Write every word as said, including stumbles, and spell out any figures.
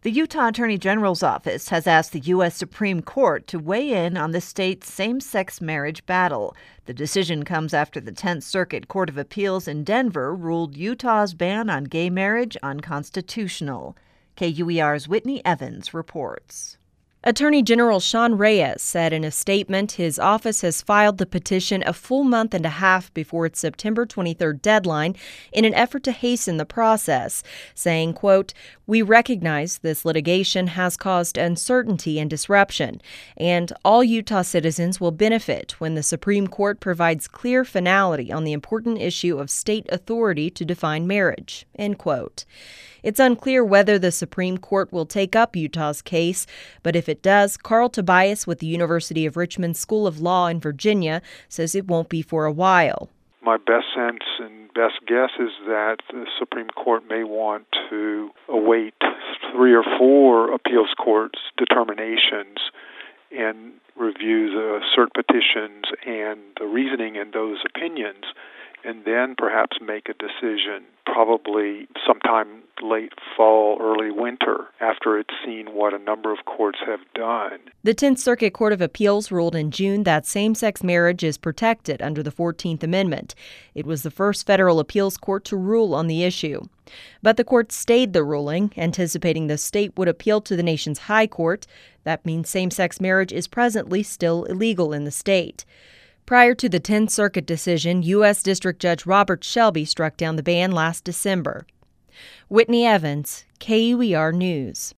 The Utah Attorney General's office has asked the U S Supreme Court to weigh in on the state's same-sex marriage battle. The decision comes after the Tenth Circuit Court of Appeals in Denver ruled Utah's ban on gay marriage unconstitutional. K U E R's Whitney Evans reports. Attorney General Sean Reyes said in a statement his office has filed the petition a full month and a half before its September twenty-third deadline in an effort to hasten the process, saying, quote, "We recognize this litigation has caused uncertainty and disruption, and all Utah citizens will benefit when the Supreme Court provides clear finality on the important issue of state authority to define marriage," end quote. It's unclear whether the Supreme Court will take up Utah's case, but if it does, Carl Tobias with the University of Richmond School of Law in Virginia says it won't be for a while. My best sense and best guess is that the Supreme Court may want to await three or four appeals courts' determinations and review the cert petitions and the reasoning in those opinions, and then perhaps make a decision, probably sometime late fall, early winter, after it's seen what a number of courts have done. The Tenth Circuit Court of Appeals ruled in June that same-sex marriage is protected under the fourteenth Amendment. It was the first federal appeals court to rule on the issue. But the court stayed the ruling, anticipating the state would appeal to the nation's high court. That means same-sex marriage is presently still illegal in the state. Prior to the Tenth Circuit decision, U S District Judge Robert Shelby struck down the ban last December. Whitney Evans, K U E R News.